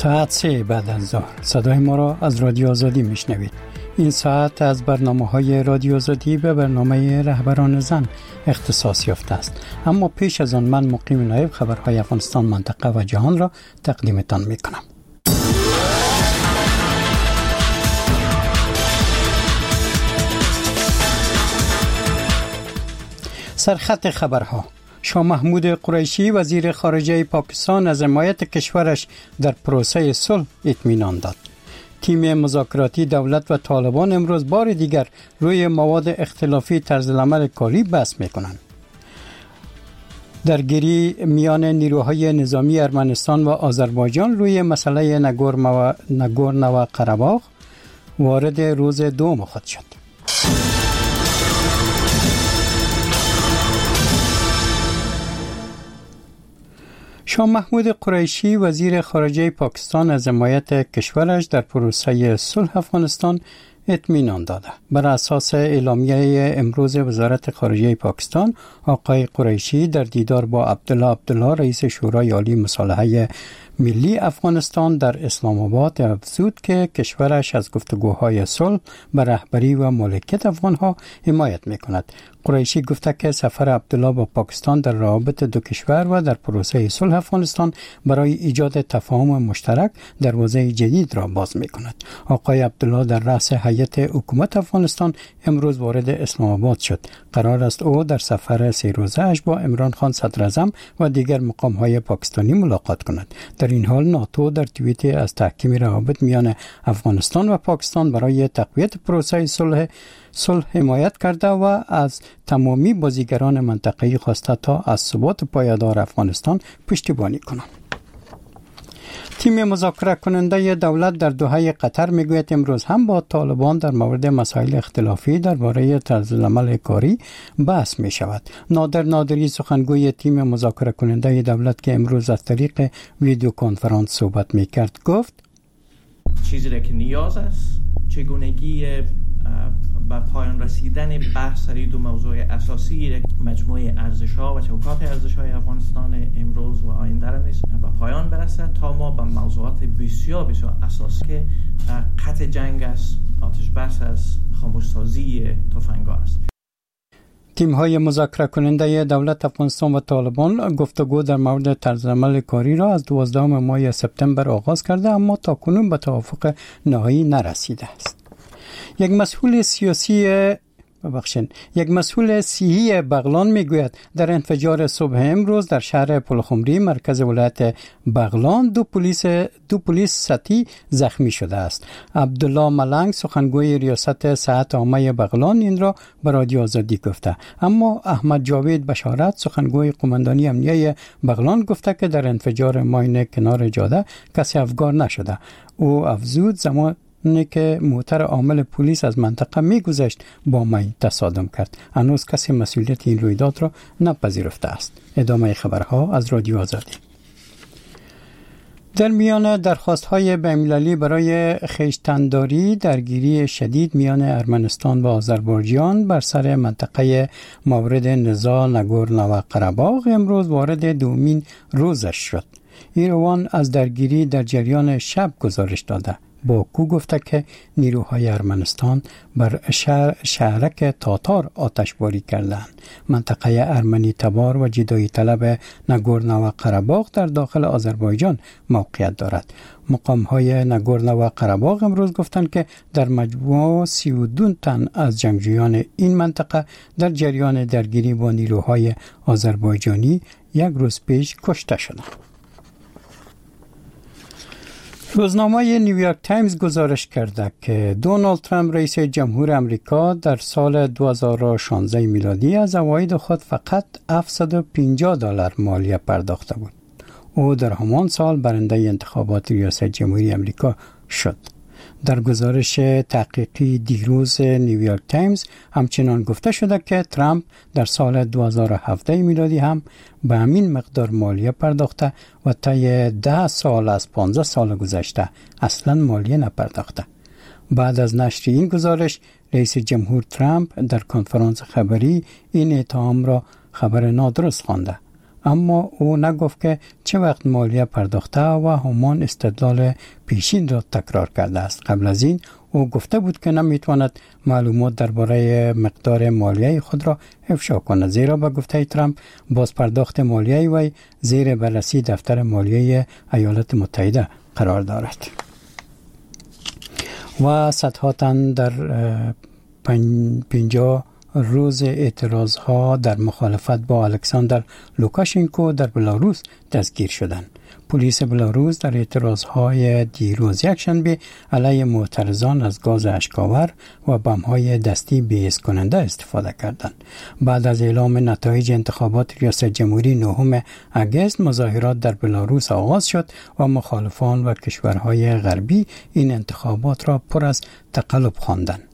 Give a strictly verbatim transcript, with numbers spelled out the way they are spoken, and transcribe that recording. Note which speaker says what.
Speaker 1: ساعت سه بعد از ظهر صدای ما را از رادیو آزادی میشنوید. این ساعت از برنامه های رادیو آزادی به برنامه رهبران زن اختصاص یافته است. اما پیش از آن من مقیم نایب خبرهای افغانستان، منطقه و جهان را تقدیمتان میکنم. سرخط خبرها: شاه محمود قریشی وزیر خارجه پاکستان از حمایت کشورش در پروسه صلح اطمینان داد. تیم مذاکراتی دولت و طالبان امروز بار دیگر روی مواد اختلافی طرزالعمل کاری بحث میکنند. درگیری میان نیروهای نظامی ارمنستان و آذربایجان روی مسئله نگورنو قره‌باغ وارد روز دوم خود شد. شاه محمود قریشی وزیر خارجه پاکستان از حمایت کشورش در پروسه صلح افغانستان اطمینان داده. بر اساس اعلامیه امروز وزارت خارجه پاکستان، آقای قریشی در دیدار با عبدالله عبدالله رئیس شورای عالی مصالحه ملی افغانستان در اسلام آباد افزود که کشورش از گفتگوهای صلح به رهبری و مالکیت افغانها حمایت میکند. قریشی گفته که سفر عبدالله با پاکستان در روابط دو کشور و در پروسه صلح افغانستان برای ایجاد تفاهم مشترک دروازه جدید را باز میکند. آقای عبدالله در رأس هیئت حکومت افغانستان امروز وارد اسلام آباد شد. قرار است او در سفر سه روزه اش با عمران خان صدر اعظم و دیگر مقام‌های پاکستانی ملاقات کند. در این حال ناتو در توییت از تحکیم روابط میان افغانستان و پاکستان برای تقویت پروسه صلح صلح حمایت کرده و از تمامی بازیگران منطقه‌ای خواسته تا از ثبات پایدار افغانستان پشتیبانی کنند. تیم مذاکره کننده دولت در دوحه قطر میگوید امروز هم با طالبان در مورد مسائل اختلافی درباره طرزالعمل کاری بحث می شود. نادر نادری سخنگوی تیم مذاکره کننده دولت که امروز از طریق ویدیو کنفرانس صحبت می کرد گفت
Speaker 2: چیزی را که نیاز است چگونگی به پایان رسیدن بحث سر دو موضوع اساسی مجموعه ارزش‌ها و چوکات ارزش‌های افغانستان امروز و آینده را به پایان برسد تا ما به موضوعات بسیار بسیار اساسی که قطع جنگ است، آتش بس است، خاموش‌سازی تفنگ‌ها است.
Speaker 1: تیم‌های مذاکره کننده دولت افغانستان و طالبان گفتگو در مورد طرزالعمل کاری را از دوازدهم ماه سپتامبر آغاز کرده اما تاکنون به توافق نهایی نرسیده است. یک مسئول سیاسی ببخشید یک مسئول صحی بغلان میگوید در انفجار صبح امروز در شهر پلخمری مرکز ولایت بغلان دو پلیس دو پلیس سطحی زخمی شده است. عبدالله ملنگ سخنگوی ریاست صحت عامه بغلان این را به رادیو آزادی گفته، اما احمد جاوید بشارت سخنگوی قماندانی امنیه بغلان گفته که در انفجار ماین کنار جاده کسی افگار نشده. او افزود زمان که موتر عامل پلیس از منطقه میگذشت با ماین تصادم کرد. هنوز کسی مسئولیت این رویداد را نپذیرفته است. ادامه خبرها از رادیو آزادی. در میان درخواست‌های بین‌المللی برای خویشتن‌داری درگیری شدید میان ارمنستان و آذربایجان بر سر منطقه مورد نزاع نگورنو قره‌باغ امروز وارد دومین روزش شد. ایروان از درگیری در جریان شب گزارش داده. باکو گفته که نیروهای ارمنستان بر شهر شهرک تاتار آتشباری کردند. منطقه ارمنی تبار و جدایی طلب نگورنو قره‌باغ در داخل آذربایجان موقعیت دارد. مقام‌های نگورنو قره‌باغ امروز گفتند که در مجموع سی و دو تن از جنگجویان این منطقه در جریان درگیری با نیروهای آذربایجانی یک روز پیش کشته شدند. روزنامه نیویورک تایمز گزارش کرده که دونالد ترامپ رئیس جمهور امریکا در سال دو هزار و شانزده میلادی از عواید خود فقط هفتصد و پنجاه دلار مالیه پرداخته بود. او در همان سال برنده انتخابات ریاست جمهوری امریکا شد. در گزارش تحقیقی دیروز نیویورک تایمز همچنان گفته شده که ترامپ در سال دو هزار و هفده میلادی هم به همین مقدار مالیه پرداخته و طی ده سال از پانزده سال گذشته اصلا مالیه نپرداخته. بعد از نشر این گزارش رئیس جمهور ترامپ در کنفرانس خبری این اتهام را خبر نادرست خوانده. اما او نگفت که چه وقت مالیه پرداخته و همان استدلال پیشین را تکرار کرده است. قبل از این او گفته بود که نمیتواند معلومات درباره مقدار مالیه خود را افشا کند، زیرا به گفته ترامپ باز پرداخت مالیه وی زیر بررسی دفتر مالیه ایالات متحده قرار دارد. و صدها تن در پنجاه روز اعتراض ها در مخالفت با الکساندر لوکاشنکو در بلاروس دستگیر شدند. پلیس بلاروس در اعتراض های دیروز یکشنبه علیه معترضان از گاز اشک‌آور و بم های دستی بی‌حس کننده استفاده کردند. بعد از اعلام نتایج انتخابات ریاست جمهوری نهم اگست، مظاهرات در بلاروس آغاز شد و مخالفان و کشورهای غربی این انتخابات را پر از تقلب خواندند.